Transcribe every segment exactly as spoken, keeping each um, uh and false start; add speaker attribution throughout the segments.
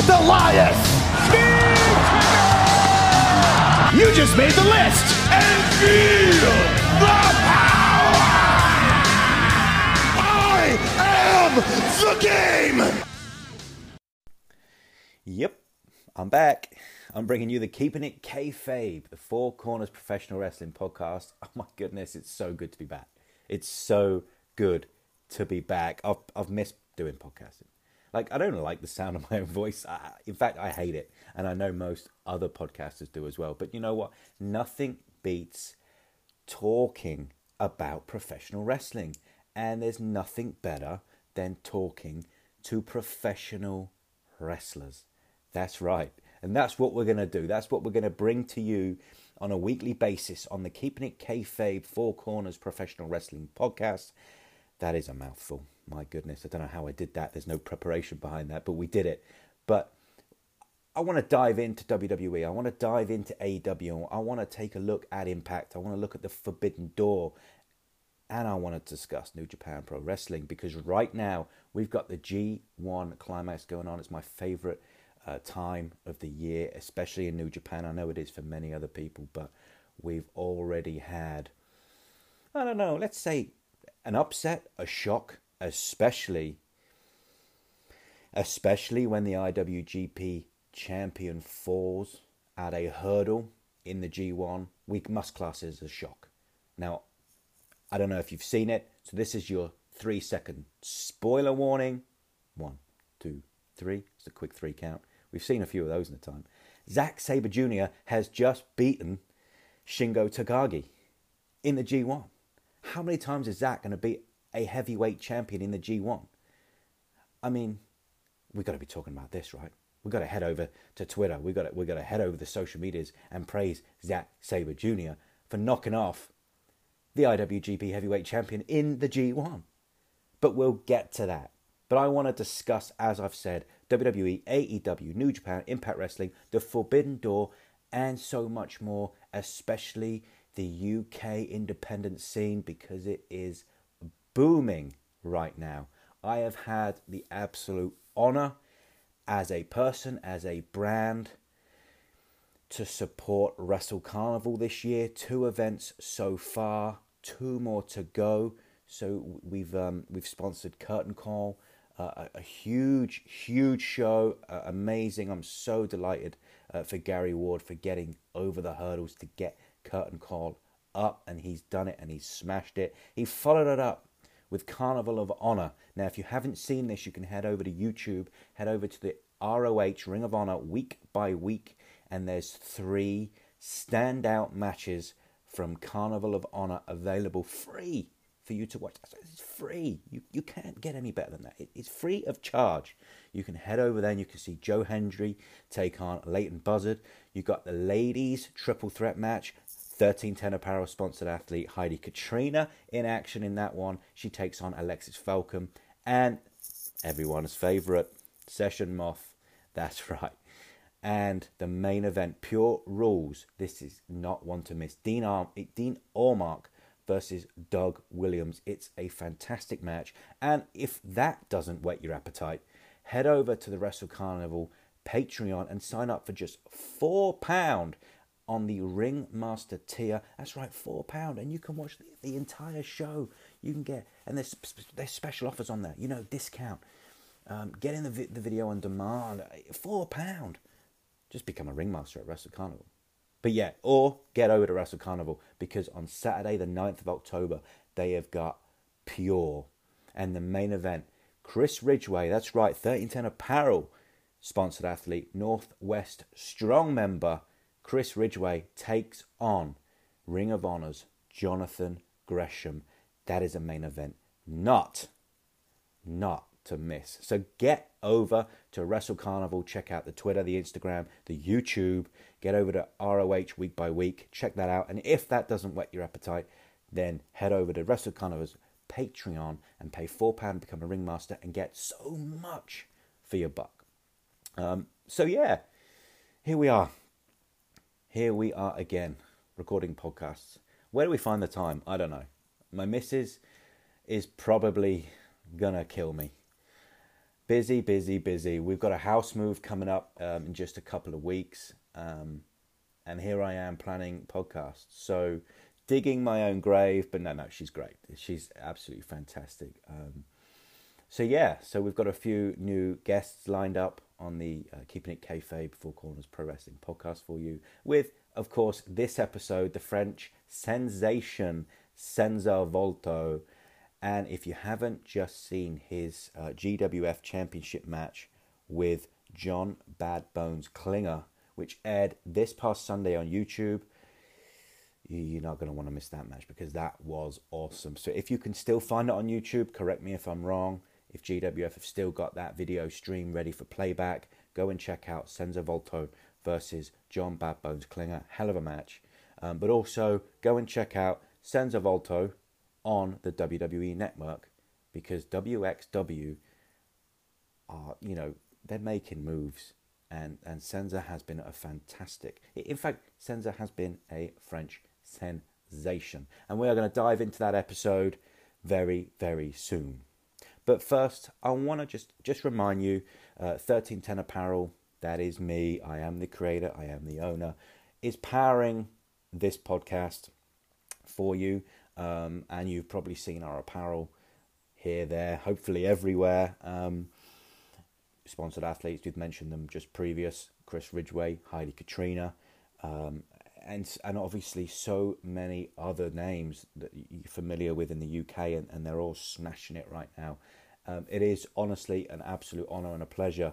Speaker 1: Elias. You just made the list. And feel the power. I am the game.
Speaker 2: Yep, I'm back. I'm bringing you the Keeping It Kayfabe, the Four Corners Professional Wrestling podcast. Oh my goodness, it's so good to be back. It's so good to be back. I've I've missed doing podcasting. Like, I don't like the sound of my own voice. I, in fact, I hate it. And I know most other podcasters do as well. But you know what? Nothing beats talking about professional wrestling. And there's nothing better than talking to professional wrestlers. That's right. And that's what we're going to do. That's what we're going to bring to you on a weekly basis on the Keeping It Kayfabe Four Corners Professional Wrestling podcast. That is a mouthful. My goodness, I don't know how I did that. There's no preparation behind that, but we did it. But I want to dive into W W E. I want to dive into A E W. I want to take a look at Impact. I want to look at the Forbidden Door. And I want to discuss New Japan Pro Wrestling, because right now we've got the G one Climax going on. It's my favorite uh, time of the year, especially in New Japan. I know it is for many other people, but we've already had, I don't know, let's say an upset, a shock, especially, especially when the I W G P champion falls at a hurdle in the G one. We must class it as a shock. Now, I don't know if you've seen it, so this is your three second spoiler warning. One, two, three. It's a quick three count. We've seen a few of those in the time. Zack Sabre Junior has just beaten Shingo Takagi in the G one. How many times is Zack going to beat a heavyweight champion in the G one? I mean, we've got to be talking about this, right? We've got to head over to Twitter. We've got to, we've got to head over the social medias and praise Zack Sabre Junior for knocking off the I W G P heavyweight champion in the G one. But we'll get to that. But I want to discuss, as I've said, W W E, A E W, New Japan, Impact Wrestling, the Forbidden Door, and so much more, especially the U K independent scene, because it is booming right now. I have had the absolute honor as a person, as a brand, to support Wrestle Carnival this year. Two events so far, two more to go. So we've um, we've sponsored Curtain Call, uh, a, a huge, huge show, uh, amazing. I'm so delighted uh, for Gary Ward for getting over the hurdles to get Curtain Call up, and he's done it and he's smashed it. He followed it up with Carnival of Honor. Now, if you haven't seen this, you can head over to YouTube, head over to the R O H Ring of Honor week by week, and there's three standout matches from Carnival of Honor available free for you to watch. It's free. You you can't get any better than that. It, it's free of charge. You can head over there and you can see Joe Hendry take on Leighton Buzzard. You've got the ladies triple threat match. thirteen ten Apparel sponsored athlete Heidi Katrina in action in that one. She takes on Alexis Falcon. And everyone's favourite, Session Moth. That's right. And the main event, Pure Rules. This is not one to miss. Dean, Arm, Dean Ormark versus Doug Williams. It's a fantastic match. And if that doesn't whet your appetite, head over to the Wrestle Carnival Patreon and sign up for just four pounds on the Ringmaster tier. That's right, four pounds. And you can watch the, the entire show. You can get, and there's, there's special offers on there. You know, discount. Um, getting the, vi- the video on demand. four pounds. Just become a ringmaster at Wrestle Carnival. But yeah, or get over to Wrestle Carnival, because on Saturday the ninth of October, they have got Pure. And the main event, Chris Ridgway, that's right, thirteen ten Apparel, sponsored athlete, Northwest Strong member, Chris Ridgway takes on Ring of Honor's Jonathan Gresham. That is a main event. Not, not to miss. So get over to Wrestle Carnival, check out the Twitter, the Instagram, the YouTube, get over to R O H week by week, check that out. And if that doesn't whet your appetite, then head over to Wrestle Carnival's Patreon and pay four pounds to become a ringmaster and get so much for your buck. Um, so yeah, here we are. Here we are again, recording podcasts. Where do we find the time? I don't know. My missus is probably gonna kill me. Busy, busy, busy. We've got a house move coming up um, in just a couple of weeks. Um, and here I am planning podcasts. So digging my own grave, but no, no, she's great. She's absolutely fantastic. Um, so yeah, so we've got a few new guests lined up on the uh, Keeping It Kayfabe Four Corners Pro Wrestling podcast for you. With, of course, this episode, the French sensation Cesar Volto. And if you haven't just seen his uh, G W F Championship match with John Bad Bones Klinger, which aired this past Sunday on YouTube, you're not going to want to miss that match because that was awesome. So if you can still find it on YouTube, correct me if I'm wrong. If G W F have still got that video stream ready for playback, go and check out Cesar Volto versus John Bad Bones Klinger. Hell of a match. Um, but also go and check out Cesar Volto on the W W E Network, because W X W are, you know, they're making moves, and, and Cesar has been a fantastic, in fact, Cesar has been a French sensation. And we are going to dive into that episode very, very soon. But first, I want to just, just remind you, uh, thirteen ten Apparel, that is me, I am the creator, I am the owner, is powering this podcast for you. Um, and you've probably seen our apparel here, there, hopefully everywhere. Um, sponsored athletes, we've mentioned them just previous. Chris Ridgway, Heidi Katrina, um, and and obviously so many other names that you're familiar with in the U K, and, and they're all smashing it right now. Um, it is honestly an absolute honour and a pleasure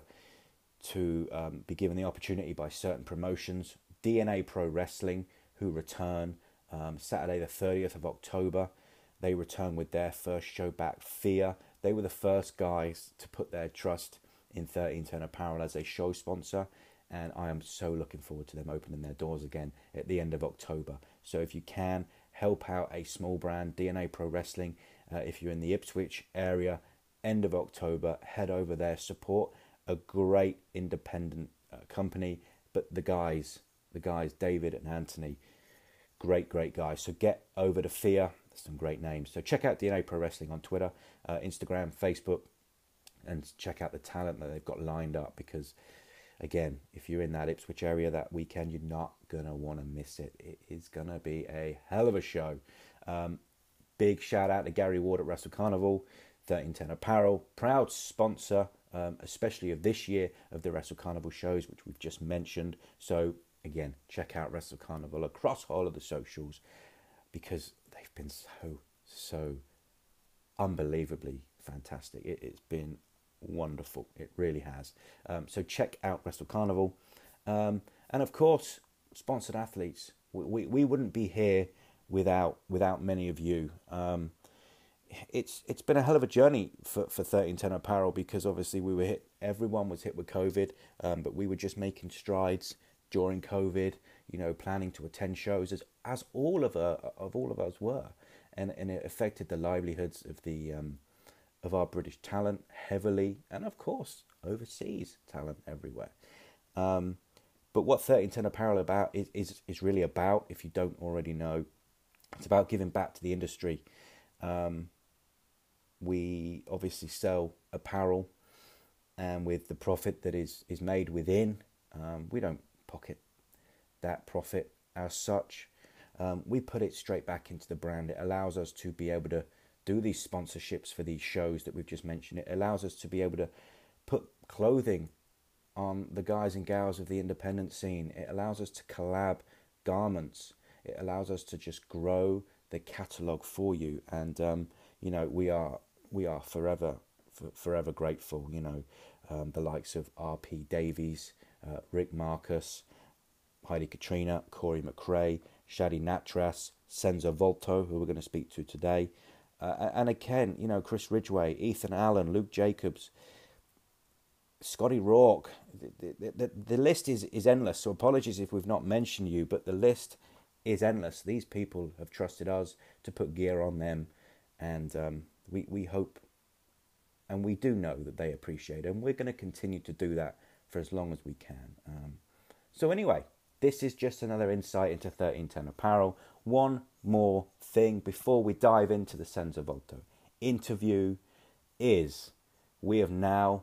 Speaker 2: to um, be given the opportunity by certain promotions. D N A Pro Wrestling, who return Um, Saturday the thirtieth of October. They return with their first show back, Fear. They were the first guys to put their trust in thirteen ten Apparel as a show sponsor, and I am so looking forward to them opening their doors again at the end of October. So if you can, help out a small brand, D N A Pro Wrestling. Uh, if you're in the Ipswich area, end of October, head over there, support a great independent uh, company. But the guys, the guys, David and Anthony, Great, great guys. So get over to Fear. There's some great names. So check out D N A Pro Wrestling on Twitter, uh, Instagram, Facebook, and check out the talent that they've got lined up. Because, again, if you're in that Ipswich area that weekend, you're not going to want to miss it. It is going to be a hell of a show. Um, big shout out to Gary Ward at Wrestle Carnival, thirteen ten Apparel, proud sponsor, um, especially of this year, of the Wrestle Carnival shows, which we've just mentioned. So, again, check out Wrestle Carnival across all of the socials, because they've been so, so unbelievably fantastic. It, it's been wonderful. It really has. Um, so check out Wrestle Carnival. Um, and of course, sponsored athletes. We, we, we wouldn't be here without without many of you. Um, it's it's been a hell of a journey for, for thirteen ten Apparel, because obviously we were hit, everyone was hit with COVID, um, but we were just making strides during COVID, you know, planning to attend shows, as as all of uh, of all of us were, and and it affected the livelihoods of the um, of our British talent heavily, and of course overseas talent everywhere. Um, but what thirteen ten Apparel about is, is is really about, if you don't already know, it's about giving back to the industry. Um, we obviously sell apparel, and with the profit that is is made within, um, we don't pocket that profit as such. Um, we put it straight back into the brand. It allows us to be able to do these sponsorships for these shows that we've just mentioned. It allows us to be able to put clothing on the guys and gals of the independent scene. It allows us to collab garments. It allows us to just grow the catalogue for you. And um, you know, we are we are forever for, forever grateful. You know, um, the likes of R P Davies, Uh, Rick Marcus, Heidi Katrina, Corey McRae, Shadi Natras, Cesar Volto, who we're going to speak to today, uh, and again, you know, Chris Ridgway, Ethan Allen, Luke Jacobs, Scotty Rourke. The, the, the, the list is, is endless, so apologies if we've not mentioned you, but the list is endless. These people have trusted us to put gear on them, and um, we, we hope, and we do know that they appreciate it, and we're going to continue to do that for as long as we can. Um, so anyway, this is just another insight into thirteen ten Apparel. One more thing before we dive into the Cesar Volto interview is we have now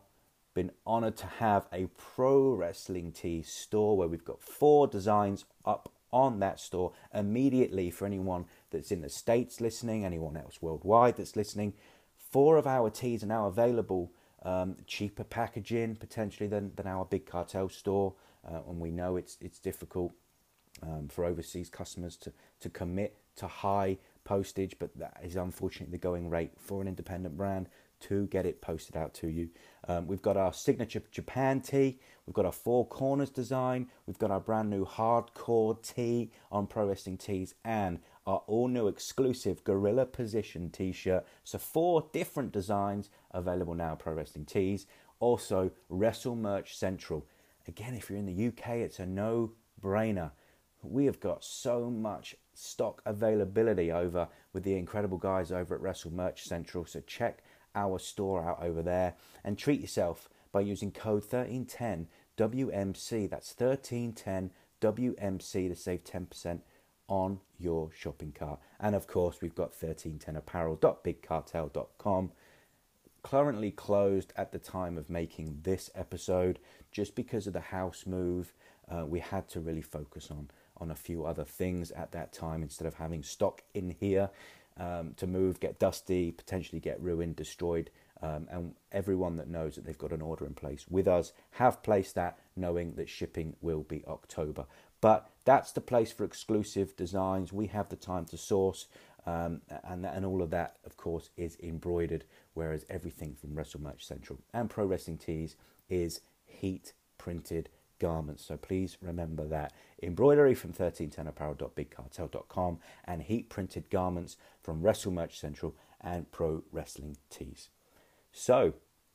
Speaker 2: been honored to have a Pro Wrestling Tees store where we've got four designs up on that store immediately for anyone that's in the States listening, anyone else worldwide that's listening. Four of our tees are now available, um, cheaper packaging potentially than, than our Big Cartel store, uh, and we know it's it's difficult um, for overseas customers to, to commit to high postage, but that is unfortunately the going rate for an independent brand to get it posted out to you. Um, we've got our signature Japan tee, we've got our Four Corners design, we've got our brand new hardcore tee on Pro Wrestling Tees, and our all new exclusive Gorilla Position t-shirt. So four different designs available now at Pro Wrestling Tees. Also Wrestle Merch Central. Again, if you're in the U K, it's a no-brainer. We have got so much stock availability over with the incredible guys over at Wrestle Merch Central. So check our store out over there and treat yourself by using code thirteen ten W M C. That's thirteen ten W M C to save ten percent on your shopping cart. And of course, we've got thirteen ten apparel dot big cartel dot com, currently closed at the time of making this episode just because of the house move. Uh, we had to really focus on on a few other things at that time instead of having stock in here um, to move, get dusty, potentially get ruined, destroyed. Um, and everyone that knows that they've got an order in place with us have placed that knowing that shipping will be October. But that's the place for exclusive designs. We have the time to source, um, and, and all of that, of course, is embroidered, whereas everything from Wrestle Merch Central and Pro Wrestling Tees is heat printed garments. So please remember that. Embroidery from thirteen ten apparel dot big cartel dot com and heat printed garments from Wrestle Merch Central and Pro Wrestling Tees. So,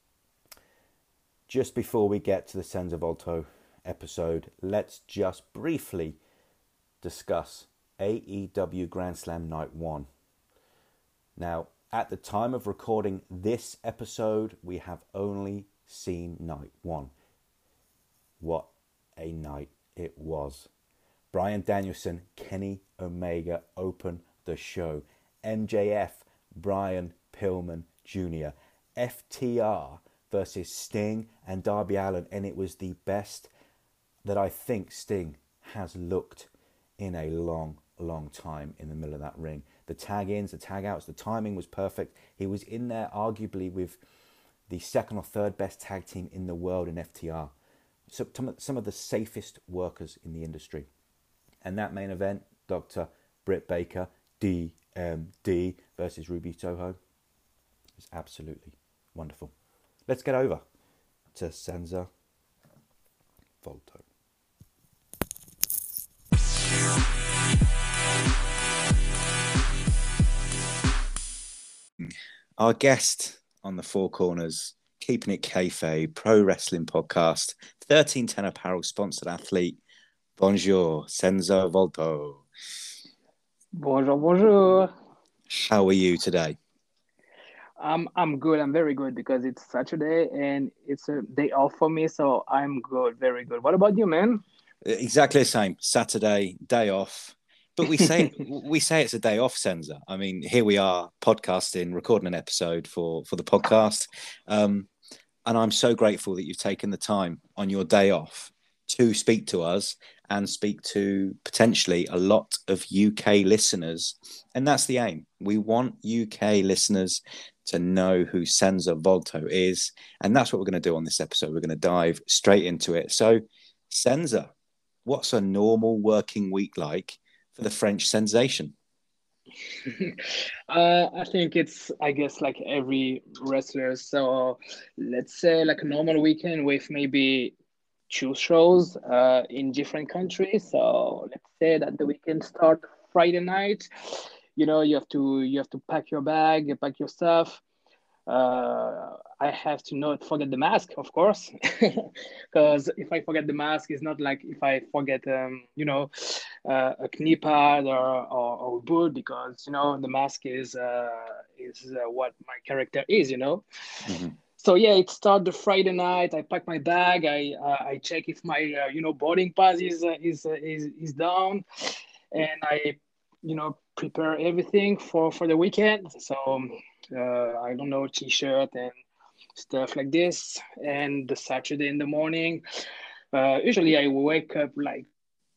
Speaker 2: just before we get to the Senza Volto episode, let's just briefly discuss A E W Grand Slam Night one. Now, at the time of recording this episode, we have only seen Night one. What a night it was. Bryan Danielson, Kenny Omega open the show. M J F, Brian Pillman Junior F T R versus Sting and Darby Allin, and it was the best that I think Sting has looked in a long, long time in the middle of that ring. The tag-ins, the tag-outs, the timing was perfect. He was in there arguably with the second or third best tag team in the world in F T R. So, some of the safest workers in the industry. And that main event, Doctor Britt Baker, D M D versus Ruby Soho, is absolutely wonderful. Let's get over to Senza Volto. Our guest on the Four Corners, Keeping It Kayfabe, Pro Wrestling Podcast, thirteen ten Apparel sponsored athlete. Bonjour, Senza Volto.
Speaker 3: Bonjour, bonjour.
Speaker 2: How are you today?
Speaker 3: Um, I'm good. I'm very good because it's Saturday and it's a day off for me, so I'm good, very good. What about you, man?
Speaker 2: Exactly the same. Saturday, day off. But we say we say it's a day off, Senza. I mean, here we are podcasting, recording an episode for, for the podcast. Um, and I'm so grateful that you've taken the time on your day off to speak to us and speak to potentially a lot of U K listeners. And that's the aim. We want U K listeners to know who Senza Volto is. And that's what we're going to do on this episode. We're going to dive straight into it. So, Senza, what's a normal working week like for the French sensation?
Speaker 3: uh, I think it's, I guess, like every wrestler. So let's say like a normal weekend with maybe two shows uh, in different countries. So let's say that the weekend start Friday night. You know, you have to you have to pack your bag, you pack your stuff. Uh, I have to not forget the mask, of course, because if I forget the mask, it's not like if I forget, um, you know, uh, a knee pad or, or, or a boot, because, you know, the mask is uh, is uh, what my character is, you know. Mm-hmm. So yeah, it started the Friday night. I pack my bag. I uh, I check if my uh, you know boarding pass is uh, is uh, is is down, and I you know prepare everything for for the weekend. So. Um, Uh, I don't know, t-shirt and stuff like this. And the Saturday in the morning, uh, usually I wake up like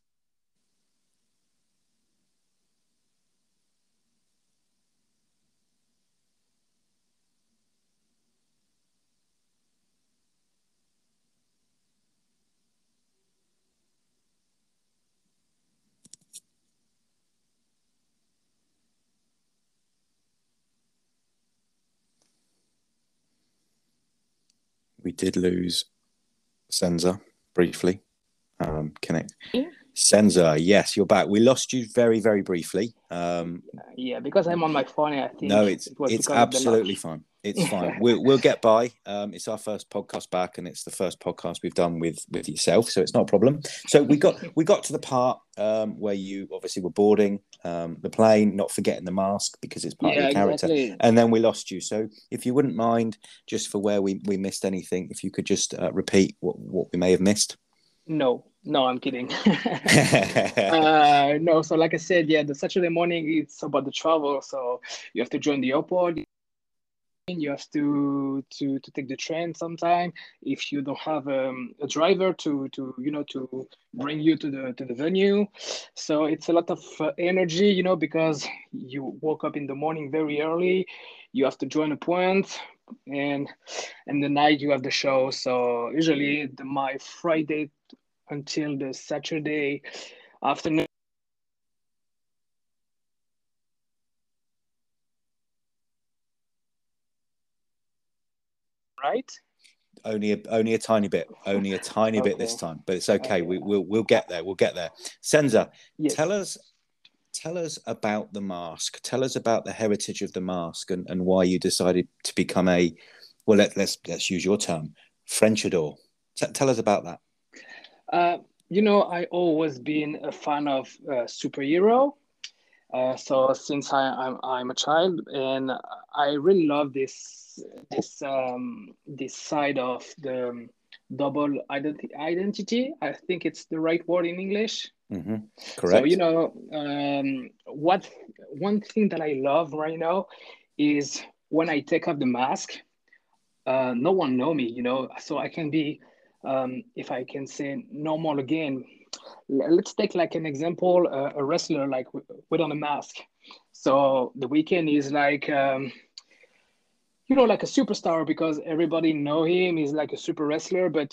Speaker 2: We did lose Senza briefly. Um, connect. Senza, yes, you're back. We lost you very, very briefly. Um,
Speaker 3: yeah, because I'm on my phone, I think
Speaker 2: no, it's
Speaker 3: it was
Speaker 2: it's
Speaker 3: because of the
Speaker 2: absolutely
Speaker 3: launch.
Speaker 2: fine. It's fine. We'll we'll get by. Um, it's our first podcast back, and it's the first podcast we've done with with yourself, so it's not a problem. So we got we got to the part um, where you obviously were boarding um, the plane, not forgetting the mask because it's part of
Speaker 3: Yeah,
Speaker 2: your character,
Speaker 3: exactly.
Speaker 2: and then we lost you. So if you wouldn't mind, just for where we, we missed anything, if you could just uh, repeat what what we may have missed.
Speaker 3: No, no, I'm kidding. uh, no, so like I said, yeah, the Saturday morning it's about the travel. So you have to join the airport. You have to to to take the train sometime. If you don't have um, a driver to to you know to bring you to the to the venue, so it's a lot of uh, energy, you know, because you woke up in the morning very early. You have to join a point, and and the night you have the show. So usually the, my Friday until the Saturday afternoon, right?
Speaker 2: Only a, only a tiny bit, only a tiny bit this
Speaker 3: Okay.
Speaker 2: time, but it's okay.
Speaker 3: Okay.
Speaker 2: We, we'll we'll get there. We'll get there. Senza, tell
Speaker 3: Yes.
Speaker 2: us tell us about the mask. Tell us about the heritage of the mask and, and why you decided to become a well. Let, let's let's use your term, Frenchador. T- tell us about that.
Speaker 3: Uh, you know, I always been a fan of uh, superhero. Uh, so since I, I'm I'm a child, and I really love this this um, this side of the um, double identi- identity. I think it's the right word in English.
Speaker 2: Mm-hmm.
Speaker 3: So you
Speaker 2: Correct.
Speaker 3: know, um, what one thing that I love right now is when I take off the mask, uh, no one know me, you know, so I can be, um, if I can say normal again. Let's take like an example, uh, a wrestler like w- with on a mask. So the weekend is like, um, you know, like a superstar because everybody know him. He's like a super wrestler. But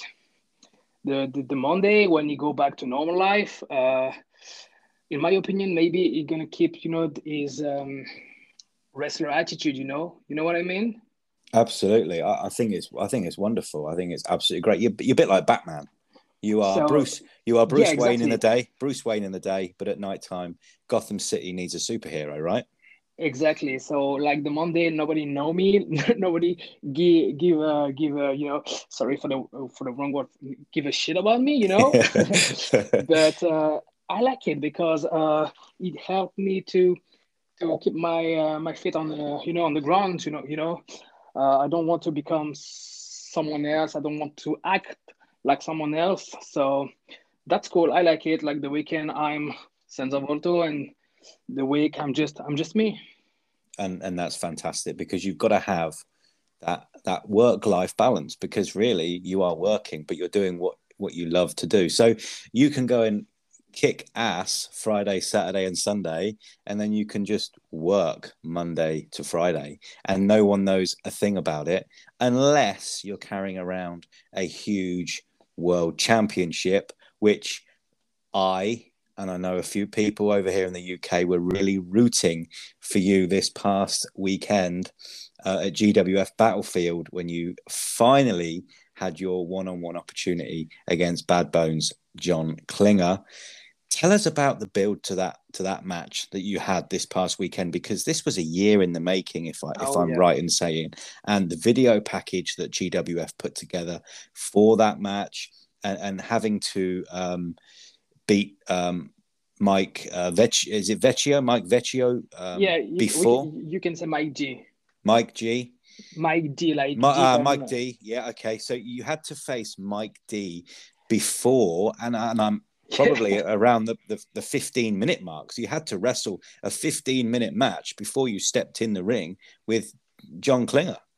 Speaker 3: the the, the Monday when you go back to normal life, uh, in my opinion, maybe he's gonna keep, you know, his um, wrestler attitude. You know, you know what I mean?
Speaker 2: Absolutely. I, I think it's I think it's wonderful. I think it's absolutely great. You're, you're a bit like Batman. You are
Speaker 3: So
Speaker 2: Bruce. You are
Speaker 3: yeah,
Speaker 2: Bruce Wayne in the
Speaker 3: exactly.
Speaker 2: day. Bruce Wayne in the day, but at night time, Gotham City needs a superhero, right?
Speaker 3: Exactly. So like the Monday, nobody know me. Nobody give give a give a you know. Sorry for the for the wrong word. Give a shit about me, you know. But uh, I like it because uh, it helped me to to keep my uh, my feet on the you know on the ground. You know you know. Uh, I don't want to become someone else. I don't want to act like someone else. So that's cool. I like it. Like the weekend, I'm Senza Volto, and the week I'm just I'm just me.
Speaker 2: and and that's fantastic because you've got to have that that work life balance because really you are working but you're doing what what you love to do, so you can go and kick ass Friday, Saturday and Sunday, and then you can just work Monday to Friday and no one knows a thing about it unless you're carrying around a huge world championship, which I and I know a few people over here in the U K were really rooting for you this past weekend uh, at G W F Battlefield when you finally had your one-on-one opportunity against Bad Bones John Klinger. Tell us about the build to that to that match that you had this past weekend, because this was a year in the making, if I if
Speaker 3: Oh
Speaker 2: I'm
Speaker 3: yeah.
Speaker 2: right in saying, and the video package that G W F put together for that match, and, and having to um, beat um, Mike uh, Vecchio, is it Vecchio? Mike Vecchio um,
Speaker 3: Yeah, you, we
Speaker 2: before
Speaker 3: can, you can say Mike G.
Speaker 2: Mike G.
Speaker 3: Mike D, like
Speaker 2: My,
Speaker 3: deep
Speaker 2: uh,
Speaker 3: and
Speaker 2: Mike
Speaker 3: uh,
Speaker 2: D. Yeah, okay. So you had to face Mike D before, and, and I'm probably around the, the, the fifteen minute mark. So you had to wrestle a fifteen minute match before you stepped in the ring with John Klinger.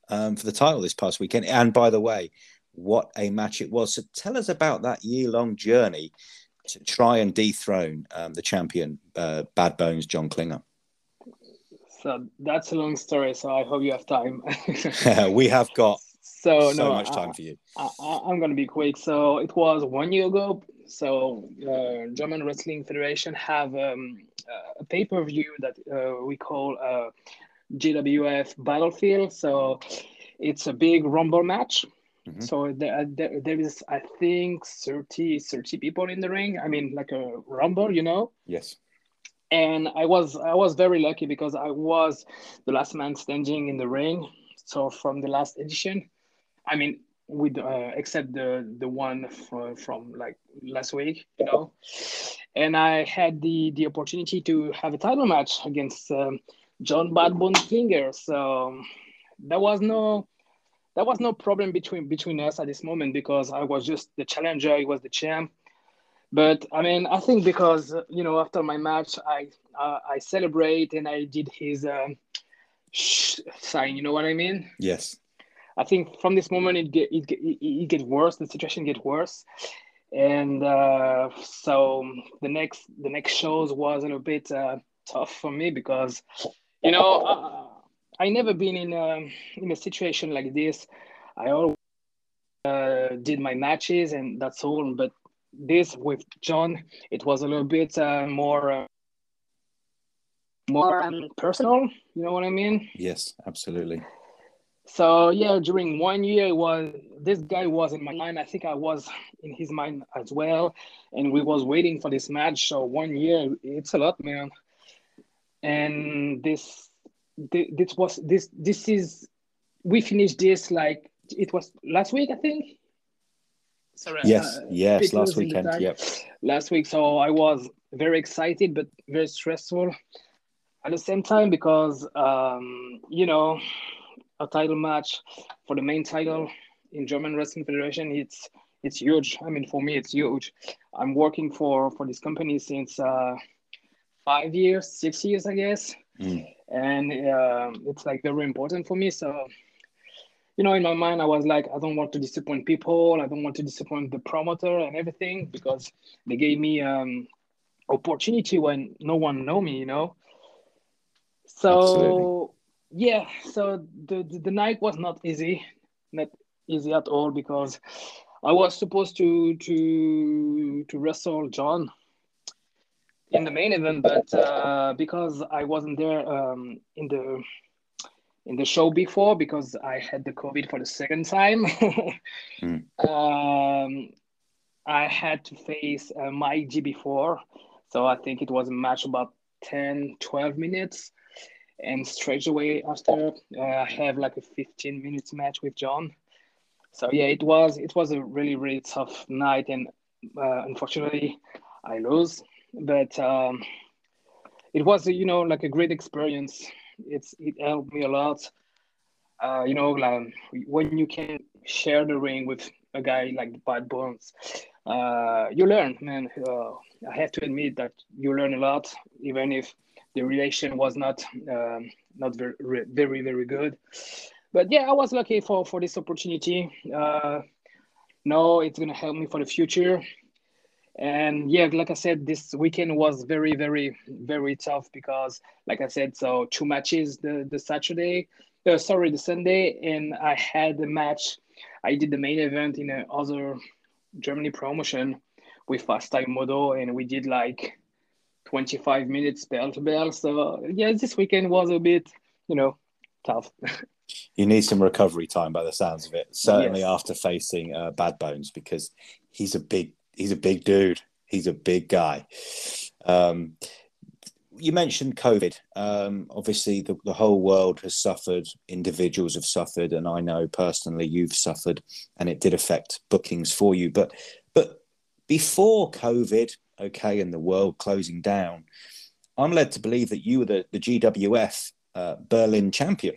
Speaker 2: um, for the title this past weekend. And by the way, what a match it was. So tell us about that year-long journey to try and dethrone um, the champion, uh, Bad Bones, John Klinger.
Speaker 3: So that's a long story, so I hope you have time.
Speaker 2: We have got
Speaker 3: so,
Speaker 2: so
Speaker 3: no,
Speaker 2: much
Speaker 3: I,
Speaker 2: time for you.
Speaker 3: I, I, I'm going to be quick. So it was one year ago. So uh, German Wrestling Federation have um, a pay-per-view that uh, we call uh, G W F Battlefield. So it's a big Rumble match. Mm-hmm. So there, there, there is, I think, thirty, thirty people in the ring. I mean, like a Rumble, you know?
Speaker 2: Yes.
Speaker 3: And I was I was very lucky because I was the last man standing in the ring. So from the last edition, I mean, with uh, except the the one from, from like last week, you know, and I had the the opportunity to have a title match against um, John Bad Bones Klinger. So there was no there was no problem between between us at this moment because I was just the challenger. He was the champ. But I mean, I think because you know, after my match, I uh, I celebrate and I did his um, shh sign. You know what I mean?
Speaker 2: Yes.
Speaker 3: I think from this moment it get it get, it, it get worse. The situation get worse, and uh, so the next the next shows was a little bit uh, tough for me because you know I, I never been in a in a situation like this. I always uh, did my matches and that's all, but this with John, it was a little bit uh, more uh, more um, personal. You know what I mean?
Speaker 2: Yes, absolutely.
Speaker 3: So yeah, during one year, it was this guy was in my mind. I think I was in his mind as well, and we was waiting for this match. So one year, it's a lot, man. And this, this was this this is we finished this like it was last week, I think. Sorry,
Speaker 2: yes,
Speaker 3: uh,
Speaker 2: yes, last weekend. Yep.
Speaker 3: Last week, so I was very excited, but very stressful at the same time because um, you know, a title match for the main title in German Wrestling Federation, it's it's huge. I mean, for me, it's huge. I'm working for for this company since uh, five years, six years, I guess, mm. and uh, it's like very important for me. So. You know, in my mind, I was like, I don't want to disappoint people. I don't want to disappoint the promoter and everything because they gave me um opportunity when no one know me, you know. So Absolutely. yeah, so the, the the night was not easy, not easy at all because I was supposed to to to wrestle John in the main event, but uh, because I wasn't there um, in the in the show before because I had the COVID for the second time. mm. um, I had to face uh, Mike G before. So I think it was a match about ten, twelve minutes. And straight away after, uh, I have like a fifteen minutes match with John. So yeah, it was it was a really, really tough night. And uh, unfortunately, I lose. But um, it was, you know, like a great experience. It's it helped me a lot. Uh, you know, like when you can share the ring with a guy like Bad Bones, uh, you learn, man. Uh, I have to admit that you learn a lot, even if the relation was not um, not very, very, very good. But yeah, I was lucky for for this opportunity. Uh, no, it's gonna help me for the future. And yeah, like I said, this weekend was very, very, very tough because, like I said, so two matches the, the Saturday, uh, sorry, the Sunday, and I had a match. I did the main event in another Germany promotion with Fast Time Modo, and we did like twenty-five minutes bell to bell. So yeah, this weekend was a bit, you know, tough.
Speaker 2: You need some recovery time by the sounds of it, certainly yes. after facing uh, Bad Bones, because he's a big He's a big dude. He's a big guy. Um, you mentioned COVID. Um, obviously, the, the whole world has suffered. Individuals have suffered. And I know personally you've suffered. And it did affect bookings for you. But but before COVID, okay, and the world closing down, I'm led to believe that you were the, the G W F uh, Berlin champion.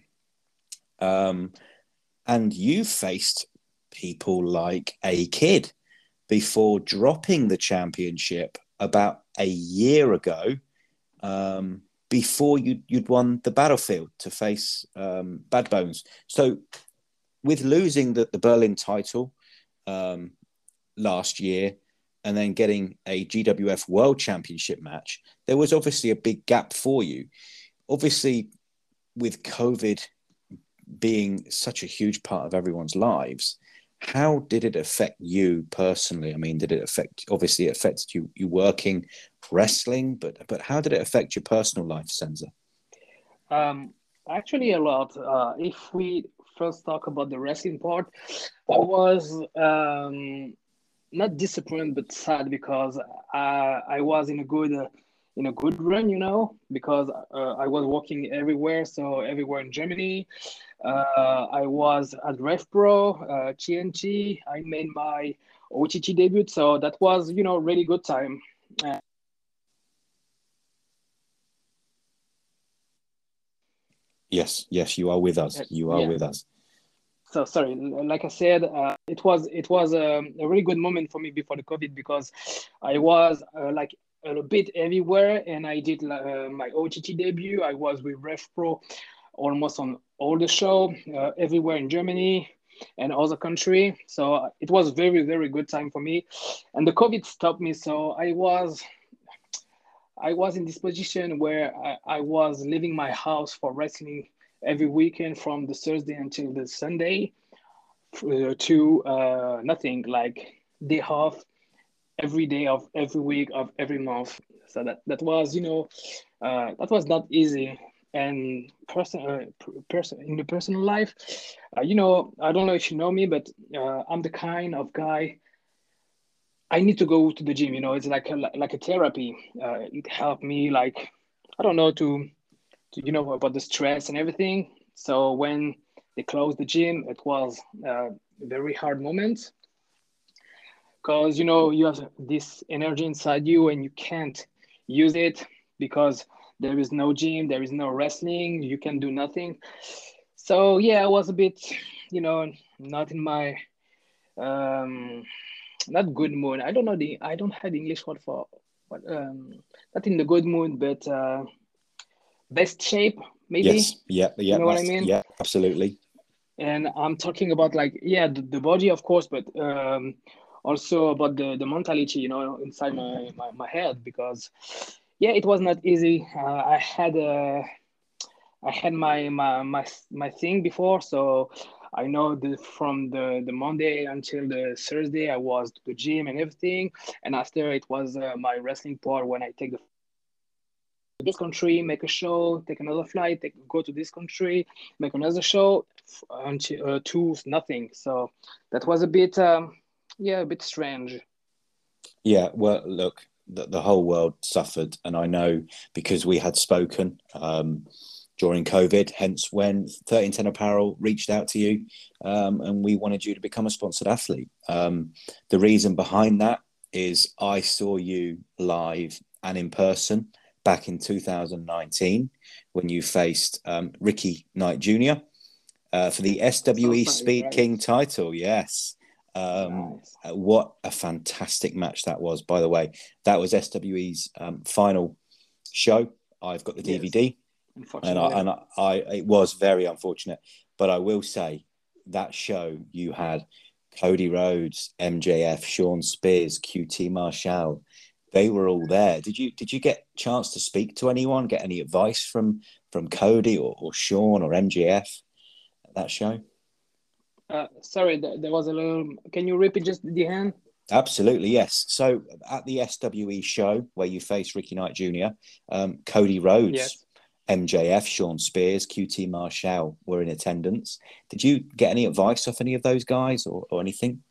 Speaker 2: Um, and you faced people like A-Kid before dropping the championship about a year ago. Um, before you, you'd won the Battlefield to face um, Bad Bones. So with losing the, the Berlin title um, last year and then getting a G W F World Championship match, there was obviously a big gap for you. Obviously, with COVID being such a huge part of everyone's lives, how did it affect you personally? I mean, did it affect, obviously it affected you, you working, wrestling, but but how did it affect your personal life, Senza?
Speaker 3: Um, actually, a lot. Uh, if we first talk about the wrestling part, I was um, not disappointed but sad because uh, I was in a good uh, in a good run, you know, because uh, I was working everywhere, so everywhere in Germany. Uh, I was at RevPro, uh, T N T. I made my O T T debut, so that was, you know, really good time. Uh,
Speaker 2: Yes, yes, you are with us. You are
Speaker 3: yeah.
Speaker 2: with us.
Speaker 3: So sorry, like I said, uh, it was it was um, a really good moment for me before the COVID because I was uh, like a bit everywhere, and I did uh, my O T T debut. I was with RevPro almost on all the show, uh, everywhere in Germany and other country. So uh, it was very very good time for me, and the COVID stopped me. So I was I was in this position where I, I was leaving my house for wrestling every weekend from the Thursday until the Sunday uh, to uh, nothing like day off every day of every week of every month. So that that was, you know, uh, that was not easy. And person, uh, person in the personal life, uh, you know, I don't know if you know me, but uh, I'm the kind of guy. I need to go to the gym. You know, it's like a, like a therapy. Uh, it helped me, like, I don't know, to to you know about the stress and everything. So when they closed the gym, it was uh, a very hard moment because you know you have this energy inside you and you can't use it because there is no gym, there is no wrestling, you can do nothing. So yeah, I was a bit, you know, not in my um not good mood. I don't know the I don't have the English word for what um not in the good mood, but uh best shape maybe.
Speaker 2: Yes, yeah,
Speaker 3: You
Speaker 2: yeah,
Speaker 3: know what I
Speaker 2: that's
Speaker 3: mean?
Speaker 2: yeah, absolutely.
Speaker 3: And I'm talking about like yeah the, the body of course, but um also about the the mentality, you know, inside my my, my head because yeah it was not easy. uh, I had a I had my my my my thing before, so I know that from the the Monday until the Thursday I was to the gym and everything, and after it was uh, my wrestling part when I take the this country, make a show, take another flight, take, go to this country, make another show, until uh, to nothing. So that was a bit, um, yeah, a bit strange.
Speaker 2: Yeah, well, look, the, the whole world suffered, and I know because we had spoken um, during COVID. Hence, when thirteen ten Apparel reached out to you, um, and we wanted you to become a sponsored athlete. Um, the reason behind that is I saw you live and in person back in two thousand nineteen when you faced um, Ricky Knight Junior uh, for the S W E
Speaker 3: So sorry,
Speaker 2: Speed
Speaker 3: right?
Speaker 2: King title. Yes. Um,
Speaker 3: Nice.
Speaker 2: uh, what a fantastic match that was, by the way. That was S W E's um, final show. I've got the
Speaker 3: Yes,
Speaker 2: D V D, and I,
Speaker 3: unfortunately.
Speaker 2: and I, I, it was very unfortunate. But I will say that show you had Cody Rhodes, M J F, Sean Spears, Q T Marshall. They were all there. Did you did you get a chance to speak to anyone? Get any advice from from Cody or, or Sean or M J F at that show?
Speaker 3: Uh, sorry, th- there was a little. Can you repeat just the hand?
Speaker 2: Absolutely, yes. So at the S W E show where you faced Ricky Knight Junior, um, Cody Rhodes,
Speaker 3: Yes.
Speaker 2: M J F, Sean Spears, Q T Marshall were in attendance. Did you get any advice off any of those guys or, or anything?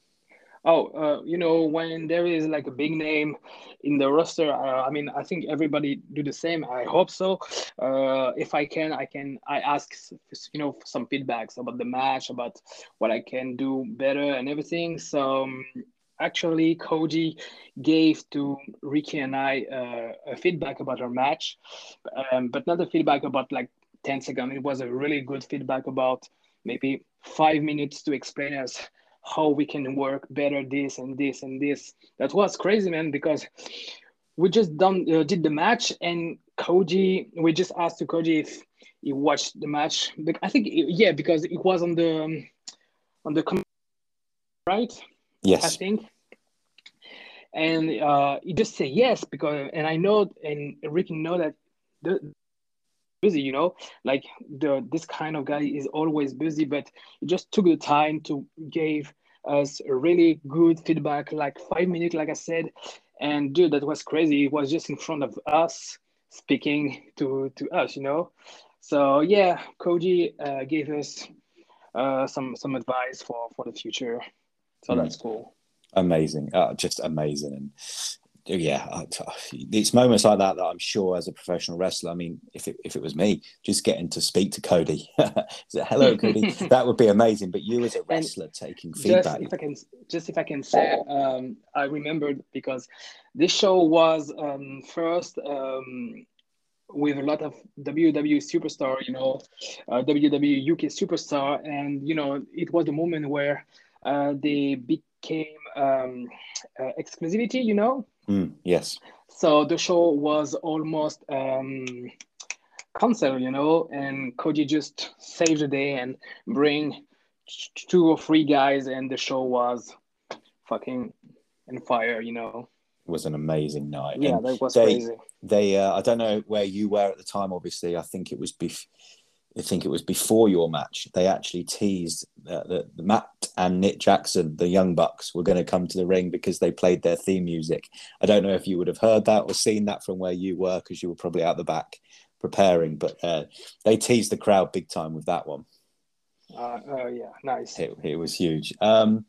Speaker 3: Oh, uh, you know, when there is like a big name in the roster, uh, I mean, I think everybody do the same. I hope so. Uh, if I can, I can, I ask, you know, some feedbacks about the match, about what I can do better and everything. So um, actually, Cody gave to Ricky and I uh, a feedback about our match, um, but not a feedback about like ten seconds. It was a really good feedback about maybe five minutes to explain us how we can work better this and this and this. That was crazy, man, because we just done uh, did the match and Koji, we just asked to Koji if he watched the match. Bec- I think yeah, because it was on the um, on the com- right. I
Speaker 2: Yes.
Speaker 3: think, and uh, he just said yes because, and I know, and Ricky know that the busy, you know, like the this kind of guy is always busy, but he just took the time to give us a really good feedback, like five minutes, like I said, and dude, that was crazy. It was just in front of us, speaking to to us, you know. So yeah, Koji uh, gave us uh, some some advice for for the future. So
Speaker 2: Mm.
Speaker 3: that's cool.
Speaker 2: Amazing, uh, just amazing, and yeah, I- it's moments like that that I'm sure, as a professional wrestler, I mean, if it, if it was me, just getting to speak to Cody, say, hello, Cody, that would be amazing. But you, as a
Speaker 3: And
Speaker 2: wrestler, taking
Speaker 3: just
Speaker 2: feedback,
Speaker 3: if I can, just if I can say, um, I remembered because this show was um, first um, with a lot of W W E superstar, you know, uh, W W E U K superstar, and you know, it was the moment where uh, they became um, uh, exclusivity, you know.
Speaker 2: mm, yes,
Speaker 3: So the show was almost um, cancelled, you know, and Koji just saved the day and bring two or three guys, and the show was fucking on fire, you know.
Speaker 2: it was an amazing night,
Speaker 3: Yeah,
Speaker 2: and
Speaker 3: that was
Speaker 2: they,
Speaker 3: crazy.
Speaker 2: they, uh, I don't know where you were at the time. Obviously, I think it was bef- I think it was before your match. They actually teased that, that Matt and Nick Jackson, the Young Bucks, were going to come to the ring because they played their theme music. I don't know if you would have heard that or seen that from where you were, because you were probably out the back preparing. But uh, they teased the crowd big time with that one.
Speaker 3: Uh, uh, yeah, nice.
Speaker 2: It, it was huge. Um,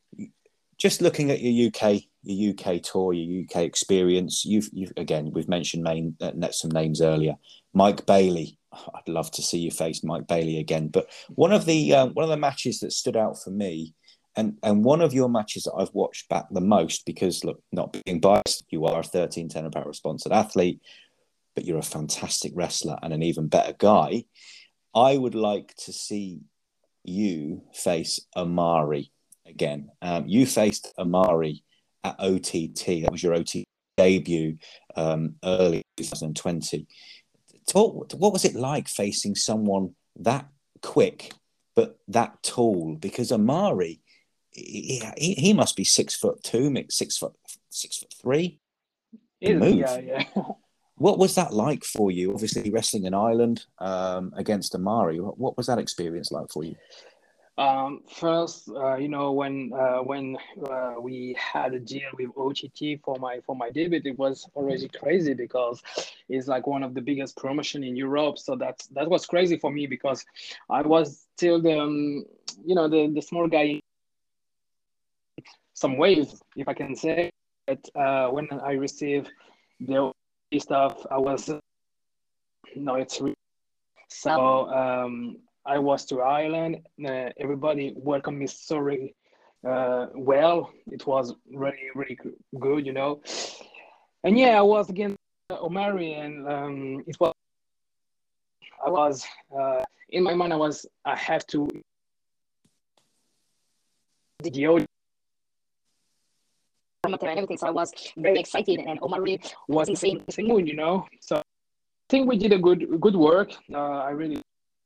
Speaker 2: just looking at your U K, your U K tour, your U K experience. You've, you've again, we've mentioned main, uh, some names earlier. Mike Bailey. I'd love to see you face Mike Bailey again. But one of the uh, one of the matches that stood out for me, and and one of your matches that I've watched back the most, because look, not being biased, you are a thirteen ten Apparel sponsored athlete, but you're a fantastic wrestler and an even better guy. I would like to see you face Amari again. Um, you faced Amari at O T T. That was your O T T debut um, early twenty twenty. Talk, what was it like facing someone that quick but that tall? Because Amari, he, he, he must be six foot two, six foot six foot three.
Speaker 3: He's a big
Speaker 2: Move.
Speaker 3: guy, yeah.
Speaker 2: What was that like for you? Obviously, wrestling in Ireland um, against Amari. What was that experience like for you?
Speaker 3: Um, first, uh, you know, when uh, when uh, we had a deal with O T T for my for my debut, it was already crazy because it's like one of the biggest promotion in Europe. So that's that was crazy for me because I was still the um, you know the the small guy, some ways if I can say. But uh, when I received the stuff, I was no, it's really so. Um, I was to Ireland. Uh, everybody welcomed me so really uh, well. It was really, really good, you know. And yeah, I was against Omari, and um, it was. I was uh, in my mind. I was. I have to. The audio and everything, so I was very excited, and Omari was in the same, same mood, you know. So I think we did a good, good work. Uh, I really.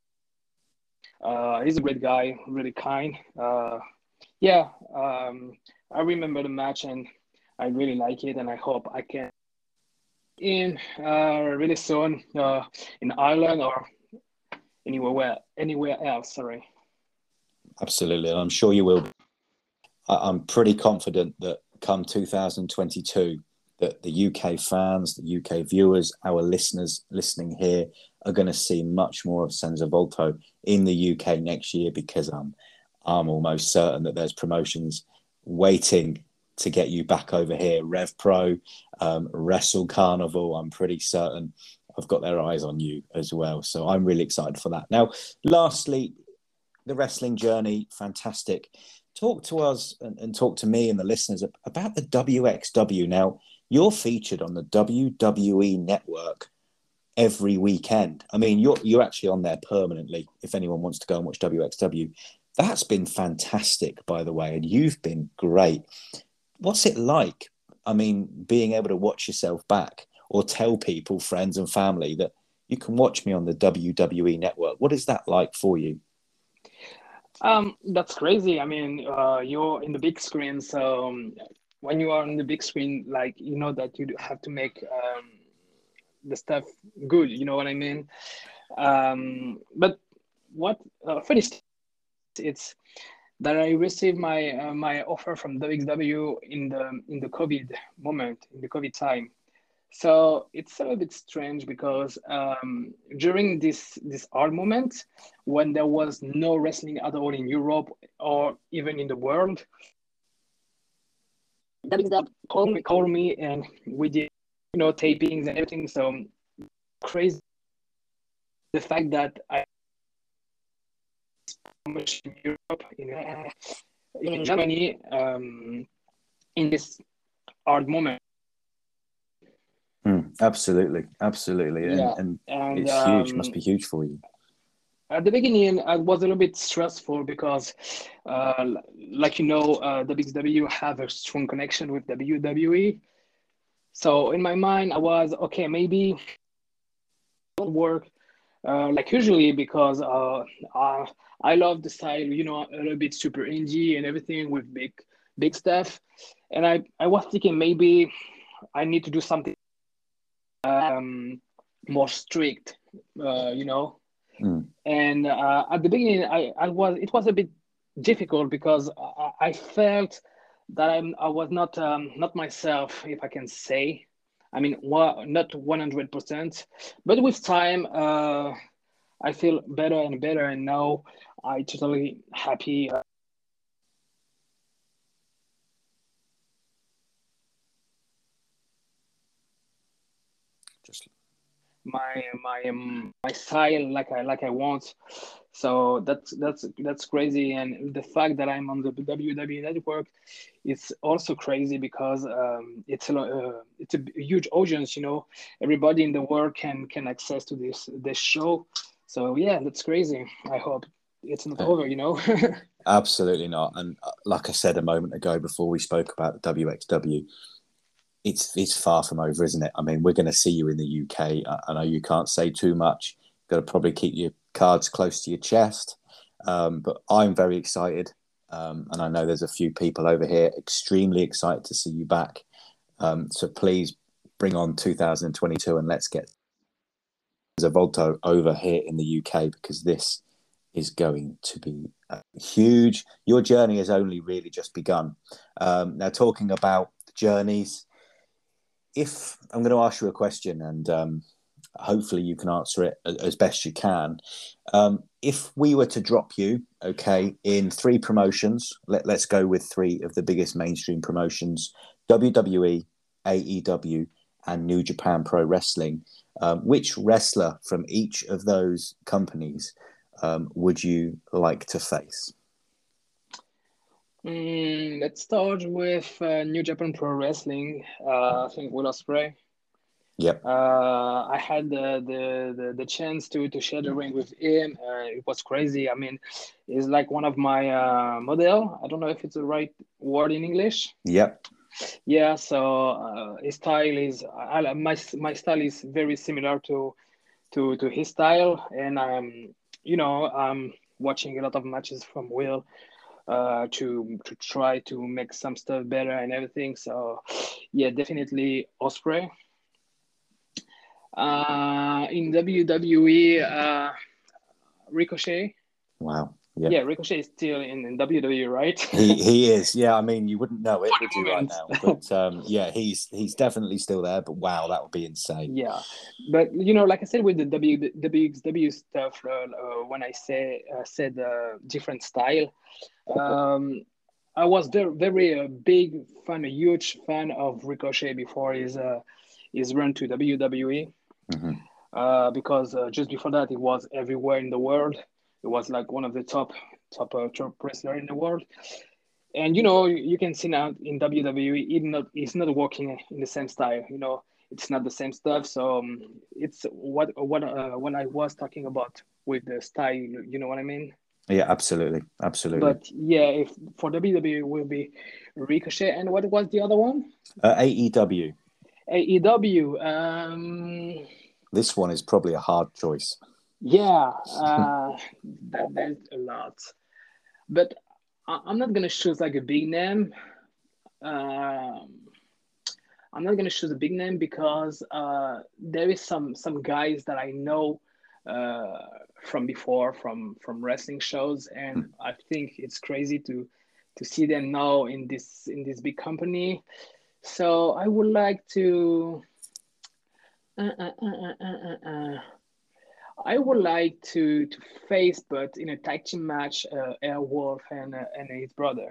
Speaker 3: Uh, he's a great guy, really kind. Uh, yeah, um, I remember the match and I really like it, and I hope I can in uh, really soon uh, in Ireland or anywhere anywhere else. Sorry.
Speaker 2: Absolutely, and I'm sure you will. I'm pretty confident that come two thousand twenty-two, that the U K fans, the U K viewers, our listeners listening here are going to see much more of Senza Volto in the U K next year, because I'm, I'm almost certain that there's promotions waiting to get you back over here. Rev Pro, um, Wrestle Carnival, I'm pretty certain I've got their eyes on you as well. So I'm really excited for that. Now, lastly, the wrestling journey, fantastic. Talk to us and, and talk to me and the listeners about the W X W. Now, you're featured on the W W E network every weekend. I mean, you're you're actually on there permanently if anyone wants to go and watch W X W. That's been fantastic, by the way, and you've been great. What's it like? I mean, being able to watch yourself back or tell people, friends and family, that you can watch me on the W W E network? What is that like for you?
Speaker 3: Um, that's crazy. I mean, uh, you're in the big screen, so um, when you are on the big screen, like you know that you have to make um, the stuff good. You know what I mean? Um, but what uh, funny st- it's that I received my uh, my offer from W X W in the in the COVID moment, in the COVID time. So it's a little bit strange because um, during this this hard moment, when there was no wrestling at all in Europe or even in the world, W X W called me, called me, and we did, you know, tapings and everything. So crazy the fact that I much in Europe, in uh, in Germany, um, in this hard moment.
Speaker 2: Mm, absolutely, absolutely, and
Speaker 3: Yeah,
Speaker 2: and
Speaker 3: and
Speaker 2: it's huge. Must
Speaker 3: um,
Speaker 2: be huge for you.
Speaker 3: at the beginning, I was a little bit stressful because, uh, like you know, uh, W X W have a strong connection with W W E. So in my mind, I was okay. Maybe it won't work uh, like usually because uh, uh, I love the style, you know, a little bit super indie and everything with big, big stuff. And I, I was thinking maybe I need to do something um, more strict, uh, you know.
Speaker 2: Mm.
Speaker 3: And uh, at the beginning, I, I was it was a bit difficult because I, I felt that I'm I was not um, not myself, if I can say. I mean, wa- not one hundred percent, but with time, uh, I feel better and better, and now I totally happy. Uh,
Speaker 2: Just
Speaker 3: my my um, my style like I like I want. So that's that's that's crazy, and the fact that I'm on the W W E network, it's also crazy because um, it's a uh, it's a huge audience. You know, everybody in the world can can access to this this show. So yeah, that's crazy. I hope it's not
Speaker 2: uh,
Speaker 3: over. You know.
Speaker 2: absolutely not. And uh, like I said a moment ago before we spoke about the W X W, it's it's far from over, isn't it? I mean, we're going to see you in the U K. I, I know you can't say too much. Got to probably keep your cards close to your chest. Um, but I'm very excited, um, and I know there's a few people over here extremely excited to see you back. Um, so please bring on two thousand twenty-two and let's get Zavolto over here in the U K because this is going to be uh, huge. Your journey has only really just begun. Um, now, talking about journeys, if I'm going to ask you a question and um, hopefully you can answer it as best you can. Um, if we were to drop you, okay, in three promotions, let, let's go with three of the biggest mainstream promotions, W W E, A E W, and New Japan Pro Wrestling, um, which wrestler from each of those companies um, would you like to face?
Speaker 3: Mm, let's start with uh, New Japan Pro Wrestling. Uh, I think Will Ospreay.
Speaker 2: Yep.
Speaker 3: Uh, I had the, the, the, the chance to, to share the ring with him. Uh, it was crazy. I mean, he's like one of my uh, model. I don't know if it's the right word in English.
Speaker 2: Yep.
Speaker 3: Yeah, so uh, his style is I, my my style is very similar to to to his style, and um, you know, I'm watching a lot of matches from Will uh, to to try to make some stuff better and everything. So, yeah, definitely Osprey. Uh, in W W E, uh, Ricochet.
Speaker 2: Wow. Yep.
Speaker 3: Yeah, Ricochet is still in, in W W E, right?
Speaker 2: He he is. Yeah, I mean, you wouldn't know it, would you, right
Speaker 3: Moment.
Speaker 2: now? But um, yeah, he's he's definitely still there. But wow, that would be insane.
Speaker 3: Yeah, but you know, like I said with the w, W X W stuff, uh, uh, when I say uh, said uh, different style, um, I was very very uh, big fan, a huge fan of Ricochet before his uh, his run to W W E,
Speaker 2: Mm-hmm.
Speaker 3: uh, because uh, just before that it was everywhere in the world. It was like one of the top top uh, top wrestler in the world. And you know, you can see now in W W E, it's not it's not working in the same style. You know, it's not the same stuff. So um, it's what what uh, what I was talking about with the style. You know what I mean?
Speaker 2: Yeah, absolutely, absolutely.
Speaker 3: But yeah, if for W W E will be Ricochet, and what was the other one?
Speaker 2: Uh, A E W.
Speaker 3: A E W. Um,
Speaker 2: This one is probably a hard choice.
Speaker 3: yeah, uh, that, there's a lot, but I, I'm not gonna choose like a big name. Um, I'm not gonna choose a big name because uh, there is some some guys that I know uh, from before from from wrestling shows, and I think it's crazy to to see them now in this in this big company. So I would like to. Uh, uh, uh, uh, uh, uh, uh. I would like to to face, but in a tag team match, uh, Airwolf and uh, and his brother.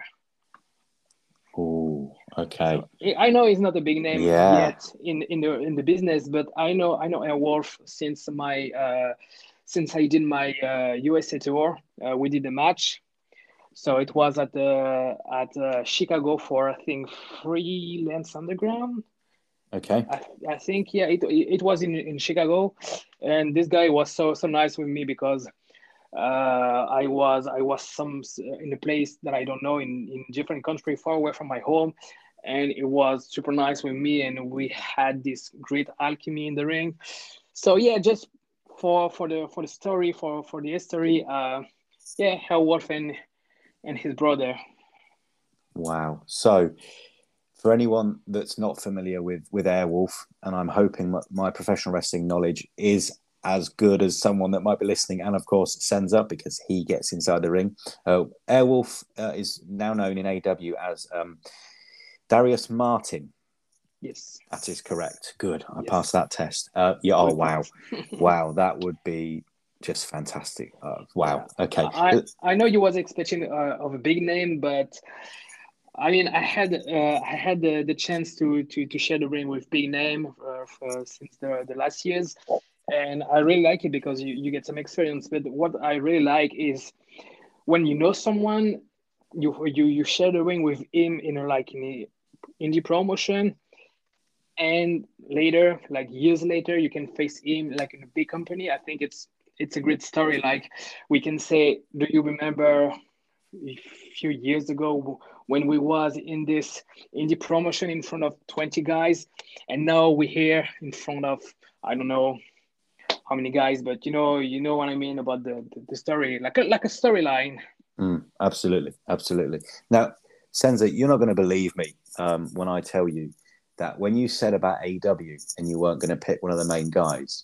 Speaker 2: Oh, okay.
Speaker 3: So I know he's not a big name
Speaker 2: Yeah.
Speaker 3: yet in in the in the business, but I know I know Airwolf since my uh, since I did my uh, U S A tour. Uh, we did a match, so it was at the at uh, Chicago for I think Freelance Underground.
Speaker 2: Okay.
Speaker 3: I, I think yeah, it it was in in Chicago, and this guy was so so nice with me because uh, I was I was some in a place that I don't know in in different country far away from my home, and it was super nice with me, and we had this great alchemy in the ring. So yeah, just for for the for the story for for the history, uh, yeah, Hellwolf and and his brother.
Speaker 2: Wow. So, for anyone that's not familiar with with Airwolf, and I'm hoping that my professional wrestling knowledge is as good as someone that might be listening, and of course Senza because he gets inside the ring. Uh, Airwolf uh, is now known in A E W as um, Darius Martin.
Speaker 3: Yes.
Speaker 2: That is correct. Good. I
Speaker 3: Yes.
Speaker 2: passed that test. Uh, yeah. Oh wow, wow. That would be just fantastic. Uh, wow.
Speaker 3: Yeah.
Speaker 2: Okay.
Speaker 3: I I know you was expecting uh, of a big name, but I mean, I had uh, I had the, the chance to, to to share the ring with big name uh, for, since the the last years, and I really like it because you, you get some experience. But what I really like is when you know someone, you you you share the ring with him in a like in a indie promotion, and later, like years later, you can face him like in a big company. I think it's it's a great story. Like we can say, do you remember a few years ago when we was in this indie promotion in front of twenty guys, and now we're here in front of I don't know how many guys, but you know you know what I mean about the the, the story, like a, like a storyline.
Speaker 2: Mm, absolutely, absolutely. Now, Senza, you're not going to believe me um, when I tell you that when you said about A E W and you weren't going to pick one of the main guys,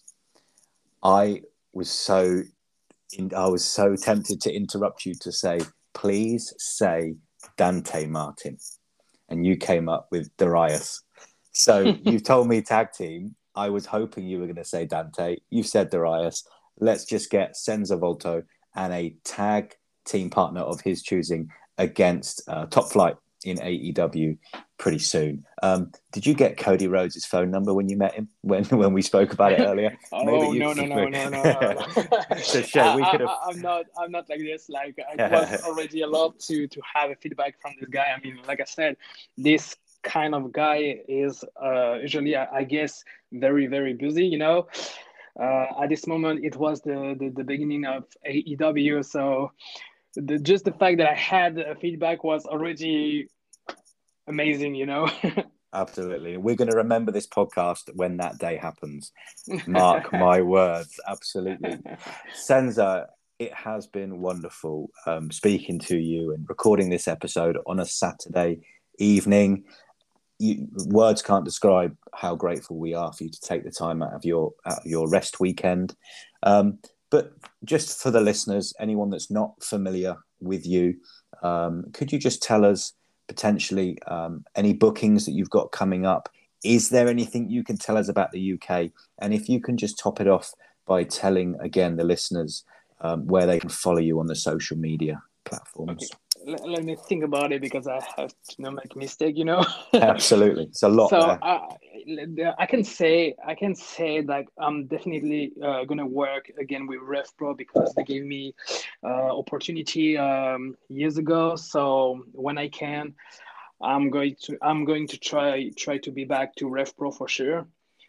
Speaker 2: I was so in, I was so tempted to interrupt you to say, please say Dante Martin, and you came up with Darius. So you've told me tag team. I was hoping you were going to say Dante. You've said Darius. Let's just get Senza Volto and a tag team partner of his choosing against uh, Top Flight in A E W pretty soon. Um, did you get Cody Rhodes' phone number when you met him when when we spoke about it earlier?
Speaker 3: Oh
Speaker 2: Maybe you
Speaker 3: no no no no no no! no.
Speaker 2: It's a shame. We
Speaker 3: I,
Speaker 2: could have.
Speaker 3: I, I'm not I'm not like this. Like it was already a lot to to have a feedback from this guy. I mean, like I said, this kind of guy is uh, usually I, I guess very very busy. You know, uh, at this moment it was the the, the beginning of A E W, so the, just the fact that I had a feedback was already amazing. You know.
Speaker 2: Absolutely. We're going to remember this podcast when that day happens. Mark my words. Absolutely. Senza, it has been wonderful um, speaking to you and recording this episode on a Saturday evening. You, words can't describe how grateful we are for you to take the time out of your out of your rest weekend. Um, but just for the listeners, anyone that's not familiar with you, um, could you just tell us potentially um, any bookings that you've got coming up? Is there anything you can tell us about the U K? And if you can just top it off by telling again the listeners um, where they can follow you on the social media platforms.
Speaker 3: Okay. Let, let me think about it because I have to not make a mistake, you know.
Speaker 2: Absolutely, it's a lot
Speaker 3: so
Speaker 2: there.
Speaker 3: I, I can say I can say like I'm definitely uh, gonna work again with RevPro because they gave me uh, opportunity um, years ago. So when I can, I'm going to I'm going to try try to be back to RevPro for sure.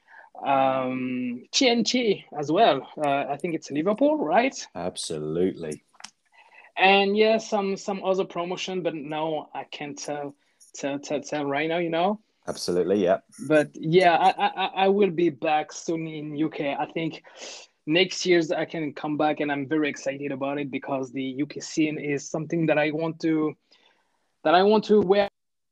Speaker 3: Um, T N T as well. Uh, I think it's Liverpool, right?
Speaker 2: Absolutely.
Speaker 3: And yeah, some some other promotion, but no, I can't tell tell tell, tell right now. You know.
Speaker 2: Absolutely, yeah.
Speaker 3: But yeah, I, I I will be back soon in U K. I think next year's I can come back, and I'm very excited about it because the U K scene is something that I want to that I want to wear.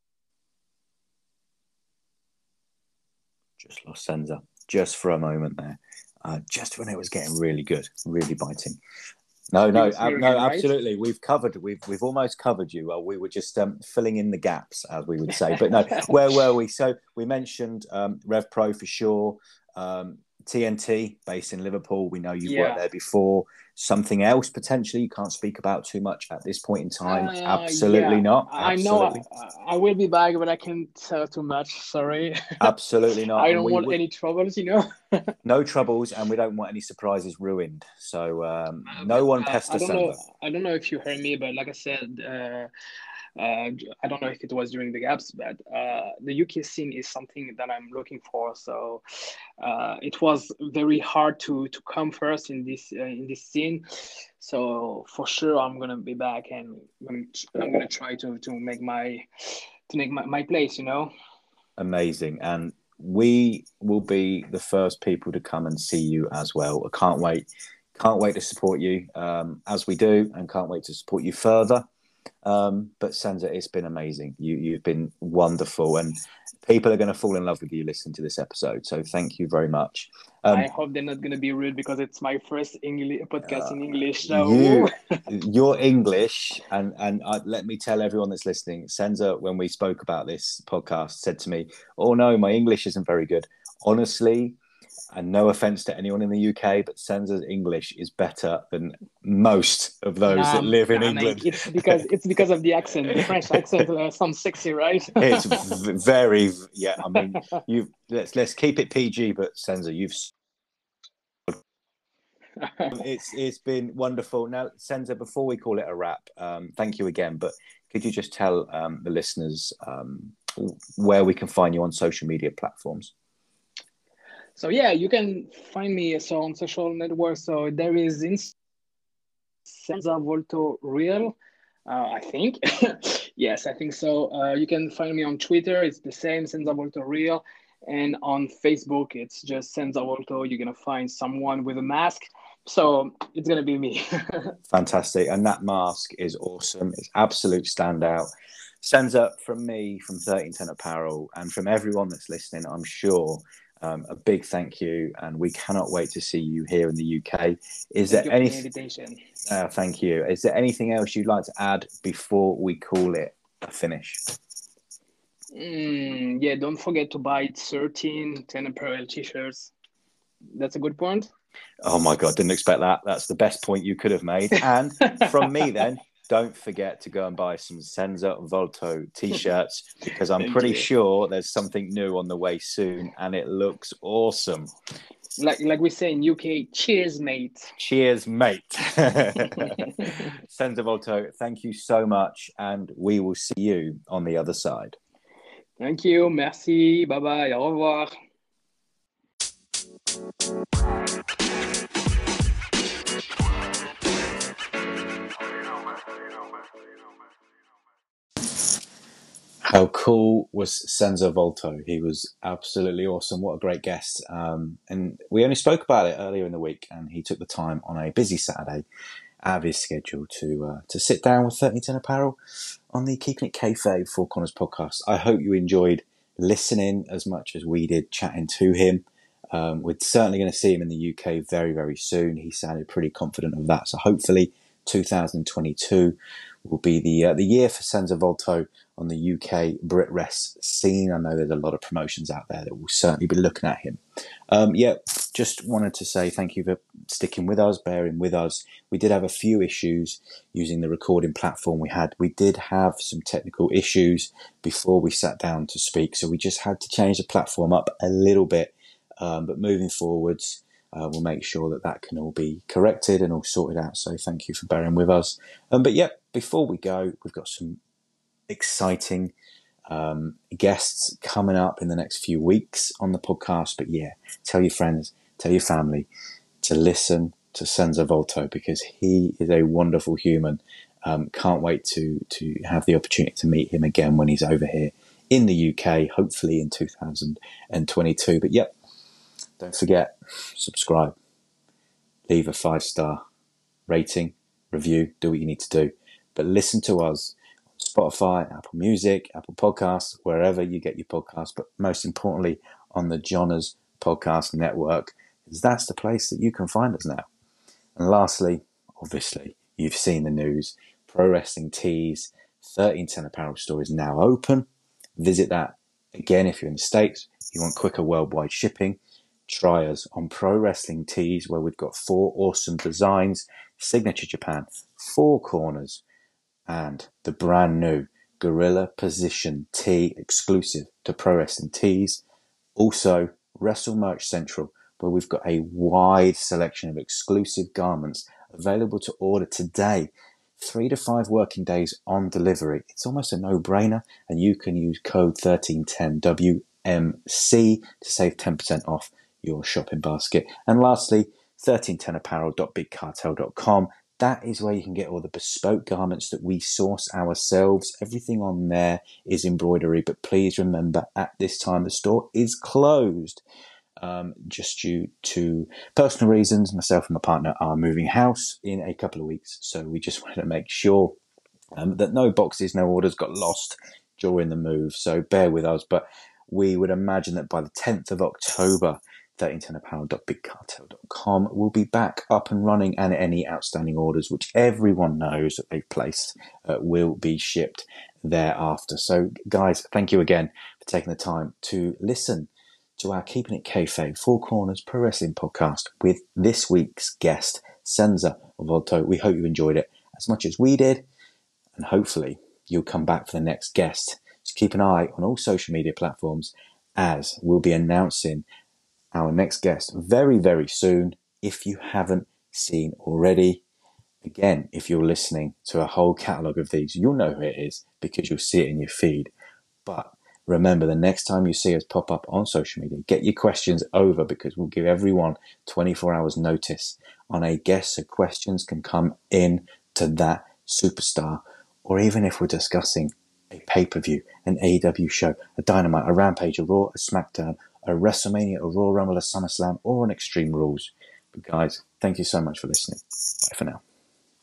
Speaker 2: Just lost Senza just for a moment there. Uh, just when it was getting really good, really biting. No,
Speaker 3: You
Speaker 2: no,
Speaker 3: lost me
Speaker 2: ab- no,
Speaker 3: again, right?
Speaker 2: absolutely. We've covered, we've we've almost covered you. Well, we were just um, filling in the gaps, as we would say. But no, where were we? So we mentioned um, Rev Pro for sure. Um, T N T, based in Liverpool. We know you've worked
Speaker 3: Yeah.
Speaker 2: there before. Something else potentially you can't speak about too much at this point in time.
Speaker 3: Uh,
Speaker 2: Absolutely
Speaker 3: yeah,
Speaker 2: not.
Speaker 3: I know I,
Speaker 2: Absolutely,
Speaker 3: I will be back, but I can't tell too much. Sorry.
Speaker 2: absolutely not.
Speaker 3: I
Speaker 2: And
Speaker 3: don't
Speaker 2: we
Speaker 3: want
Speaker 2: would
Speaker 3: any troubles, you know.
Speaker 2: no troubles, and we don't want any surprises ruined. So um,
Speaker 3: Uh,
Speaker 2: no
Speaker 3: but
Speaker 2: one
Speaker 3: uh, I
Speaker 2: pester
Speaker 3: don't know.
Speaker 2: Senza.
Speaker 3: I don't know if you heard me, but like I said, uh, uh, I don't know if it was during the gaps, but uh, the U K scene is something that I'm looking for. So uh, it was very hard to to come first in this uh, in this scene. So for sure, I'm gonna be back, and I'm, I'm gonna try to to make my to make my, my place. You know.
Speaker 2: Amazing. And we will be the first people to come and see you as well. I can't wait. Can't wait to support you um, as we do, and can't wait to support you further. Um, but Senza, it's been amazing. You, you've been wonderful, and people are going to fall in love with you listening to this episode. So thank you very much.
Speaker 3: I
Speaker 2: Um,
Speaker 3: hope they're not gonna be rude because it's my first English podcast
Speaker 2: uh,
Speaker 3: in English. So
Speaker 2: you, your English, and and uh, let me tell everyone that's listening. Senza, when we spoke about this podcast, said to me, "Oh no, my English isn't very good." Honestly, and no offense to anyone in the U K, but Senza's English is better than most of those
Speaker 3: nah,
Speaker 2: that live in
Speaker 3: nah, Nate.
Speaker 2: England.
Speaker 3: It's because it's because of the accent. The French accent uh, sounds sexy, right?
Speaker 2: It's v- very, yeah. I mean, you've let's let's keep it P G, but Senza, you've it's it's been wonderful. Now, Senza, before we call it a wrap, um, thank you again. But could you just tell um, the listeners um, where we can find you on social media platforms?
Speaker 3: So yeah, you can find me so on social networks. So there is Inst- Senza Volto Real, uh, I think. Yes, I think so. Uh, you can find me on Twitter. It's the same, Senza Volto Real. And on Facebook, it's just Senza Volto. You're going to find someone with a mask. So it's going to be me.
Speaker 2: Fantastic. And that mask is awesome. It's absolute standout. Senza, from me, from thirteen ten Apparel, and from everyone that's listening, I'm sure um, a big thank you. And we cannot wait to see you here in the U K. Is
Speaker 3: Thank
Speaker 2: there
Speaker 3: you for the
Speaker 2: anything?
Speaker 3: invitation.
Speaker 2: Uh, thank you. Is there anything else you'd like to add before we call it a finish?
Speaker 3: Mm, yeah, don't forget to buy thirteen ten Apparel t-shirts. That's a good point.
Speaker 2: Oh my God, didn't expect that. That's the best point you could have made. And from me, then, don't forget to go and buy some Senza Volto t-shirts because I'm
Speaker 3: Thank
Speaker 2: pretty
Speaker 3: you.
Speaker 2: sure there's something new on the way soon, and it looks awesome.
Speaker 3: Like like we say in U K, cheers, mate.
Speaker 2: Cheers, mate. Senza Volto, thank you so much, and we will see you on the other side.
Speaker 3: Thank you, merci, bye bye, au revoir.
Speaker 2: How cool was Senza Volto? He was absolutely awesome. What a great guest. Um, and we only spoke about it earlier in the week, and he took the time on a busy Saturday out of his schedule to uh, to sit down with thirteen ten Apparel on the Keeping It Kayfabe Four Corners podcast. I hope you enjoyed listening as much as we did chatting to him. Um, we're certainly going to see him in the U K very, very soon. He sounded pretty confident of that. So hopefully two thousand twenty-two will be the uh, the year for Senza Volto on the U K Brit Rest scene. I know there's a lot of promotions out there that will certainly be looking at him. Um, yeah, just wanted to say thank you for sticking with us, bearing with us. We did have a few issues using the recording platform we had. We did have some technical issues before we sat down to speak, so we just had to change the platform up a little bit. Um, but moving forwards, uh, we'll make sure that that can all be corrected and all sorted out. So thank you for bearing with us. Um, but yeah, before we go, we've got some exciting um, guests coming up in the next few weeks on the podcast. But yeah, tell your friends, tell your family to listen to Senza Volto because he is a wonderful human. Um, can't wait to to have the opportunity to meet him again when he's over here in the U K, hopefully in two thousand twenty-two. But yep, don't forget, subscribe, leave a five-star rating, review, do what you need to do. But listen to us on Spotify, Apple Music, Apple Podcasts, wherever you get your podcasts, but most importantly on the Johners Podcast Network, because that's the place that you can find us now. And lastly, obviously, you've seen the news. Pro Wrestling Tees thirteen ten apparel store is now open. Visit that. Again, if you're in the States, you want quicker worldwide shipping, try us on Pro Wrestling Tees, where we've got four awesome designs, Signature Japan, Four Corners, and the brand new Gorilla Position tee exclusive to Pro Wrestling Tees. Also, Wrestle Merch Central, where we've got a wide selection of exclusive garments available to order today. Three to five working days on delivery. It's almost a no-brainer, and you can use code thirteen ten W M C to save ten percent off your shopping basket. And lastly, thirteen ten apparel dot big cartel dot com. That is where you can get all the bespoke garments that we source ourselves. Everything on there is embroidery, but please remember, at this time the store is closed. Um, just due to personal reasons. Myself and my partner are moving house in a couple of weeks, so we just wanted to make sure um, that no boxes, no orders got lost during the move, so bear with us. But we would imagine that by the tenth of October, thirteen ten apparel dot big cartel dot com will be back up and running, and any outstanding orders, which everyone knows that they've placed, uh, will be shipped thereafter. So guys, thank you again for taking the time to listen to our Keeping It Kayfabe Four Corners Pro Wrestling podcast with this week's guest, Senza Volto. We hope you enjoyed it as much as we did, and hopefully you'll come back for the next guest. So keep an eye on all social media platforms, as we'll be announcing our next guest very, very soon, if you haven't seen already. Again, if you're listening to a whole catalogue of these, you'll know who it is because you'll see it in your feed. But remember, the next time you see us pop up on social media, get your questions over, because we'll give everyone twenty-four hours notice on a guest, so questions can come in to that superstar. Or even if we're discussing a pay-per-view, an A E W show, a Dynamite, a Rampage, a Raw, a SmackDown, a WrestleMania, a Royal Rumble, a SummerSlam, or an Extreme Rules. But guys, thank you so much for listening. Bye for now.